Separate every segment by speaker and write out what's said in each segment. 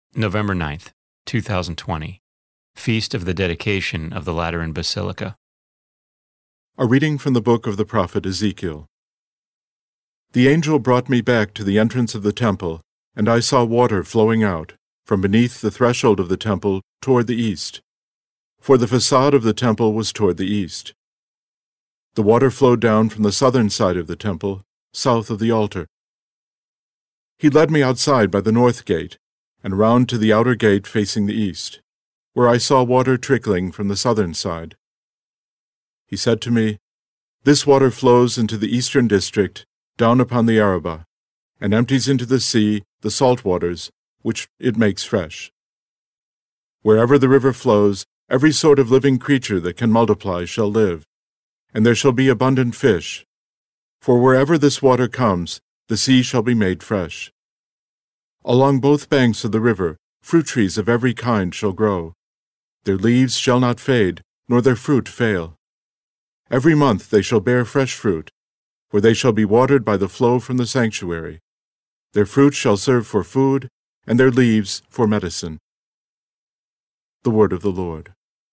Speaker 1: November 9th, 2020, Feast of the Dedication of the Lateran Basilica.
Speaker 2: A reading from the book of the prophet Ezekiel. The angel brought me back to the entrance of the temple, and I saw water flowing out from beneath the threshold of the temple toward the east, for the facade of the temple was toward the east. The water flowed down from the southern side of the temple, south of the altar. He led me outside by the north gate, and round to the outer gate facing the east, where I saw water trickling from the southern side. He said to me, "This water flows into the eastern district, down upon the Arabah, and empties into the sea the salt waters, which it makes fresh. Wherever the river flows, every sort of living creature that can multiply shall live, and there shall be abundant fish. For wherever this water comes, the sea shall be made fresh. Along both banks of the river, fruit trees of every kind shall grow. Their leaves shall not fade, nor their fruit fail. Every month they shall bear fresh fruit, for they shall be watered by the flow from the sanctuary. Their fruit shall serve for food, and their leaves for medicine." The word of the Lord.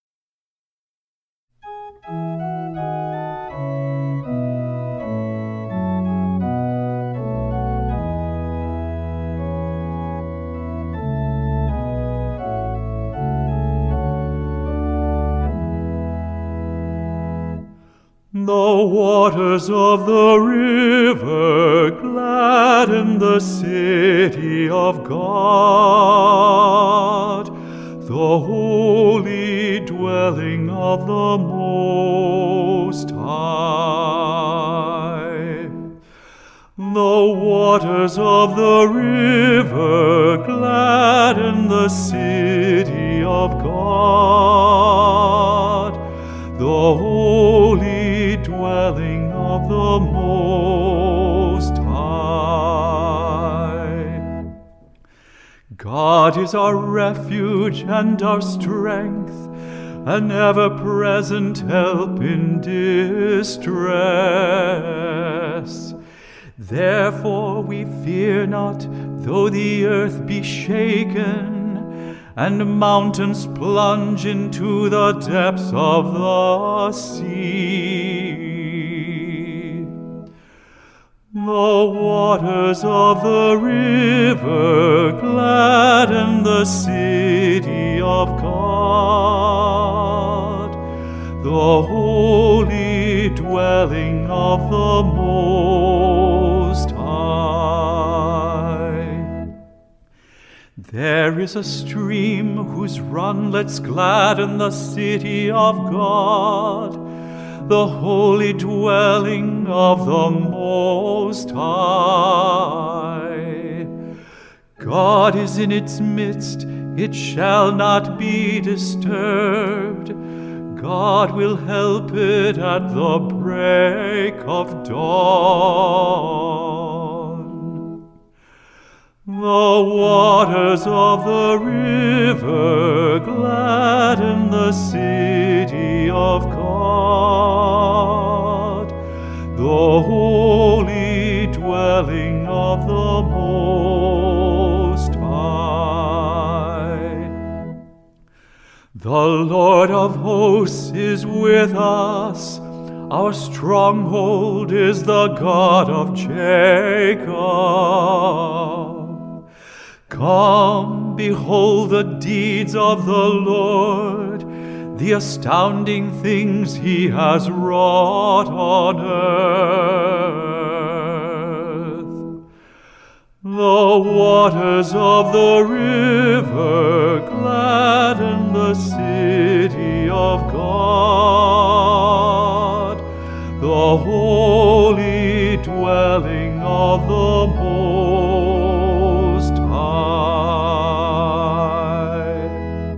Speaker 3: The waters of the river gladden the city of God, the holy dwelling of the Most High. The waters of the river gladden the city of God, the holy dwelling of the Most High. God is our refuge and our strength, an ever-present help in distress. Therefore we fear not, though the earth be shaken, and mountains plunge into the depths of the sea. The waters of the river gladden the city of God, the holy dwelling of the Most High. There is a stream whose runlets gladden the city of God, the holy dwelling of the Most High. God is in its midst, it shall not be disturbed. God will help it at the break of dawn. The waters of the river gladden the city of God, the holy dwelling of the Most High. The Lord of hosts is with us. Our stronghold is the God of Jacob. Come, behold the deeds of the Lord, the astounding things he has wrought on earth. The waters of the river gladden the city of God, the holy dwelling of the Most High.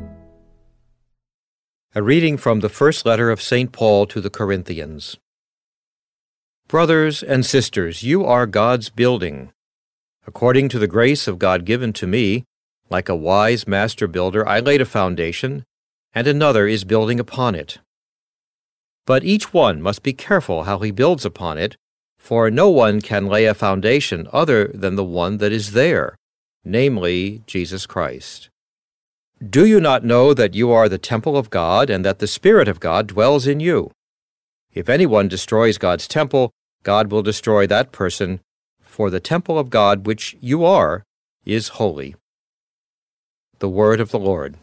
Speaker 4: A reading from the first letter of St. Paul to the Corinthians. Brothers and sisters, you are God's building. According to the grace of God given to me, like a wise master builder, I laid a foundation, and another is building upon it. But each one must be careful how he builds upon it, for no one can lay a foundation other than the one that is there, namely Jesus Christ. Do you not know that you are the temple of God and that the Spirit of God dwells in you? If anyone destroys God's temple, God will destroy that person, for the temple of God which you are is holy. The word of the Lord.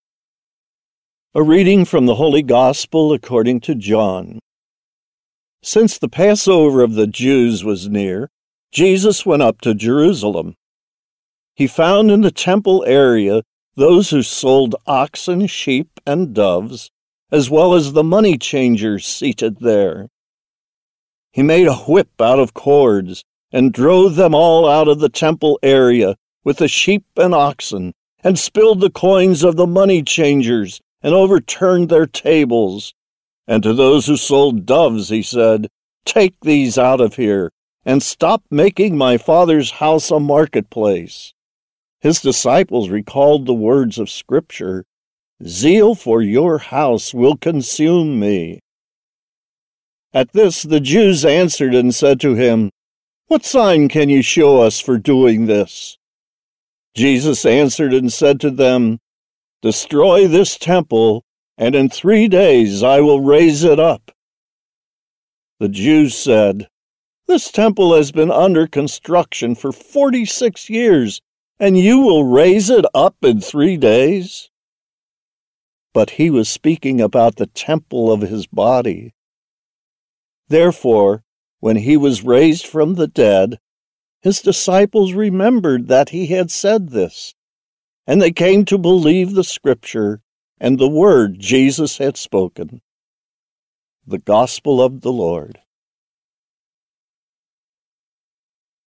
Speaker 5: A reading from the Holy Gospel according to John. Since the Passover of the Jews was near, Jesus went up to Jerusalem. He found in the temple area those who sold oxen, sheep, and doves, as well as the money changers seated there. He made a whip out of cords and drove them all out of the temple area with the sheep and oxen, and spilled the coins of the money changers and overturned their tables. And to those who sold doves he said, "Take these out of here, and stop making my Father's house a marketplace." His disciples recalled the words of Scripture, "Zeal for your house will consume me." At this the Jews answered and said to him, "What sign can you show us for doing this?" Jesus answered and said to them, "Destroy this temple, and in 3 days I will raise it up." The Jews said, "This temple has been under construction for 46 years, and you will raise it up in 3 days?" But he was speaking about the temple of his body. Therefore, when he was raised from the dead, his disciples remembered that he had said this, and they came to believe the Scripture and the word Jesus had spoken. The Gospel of the Lord.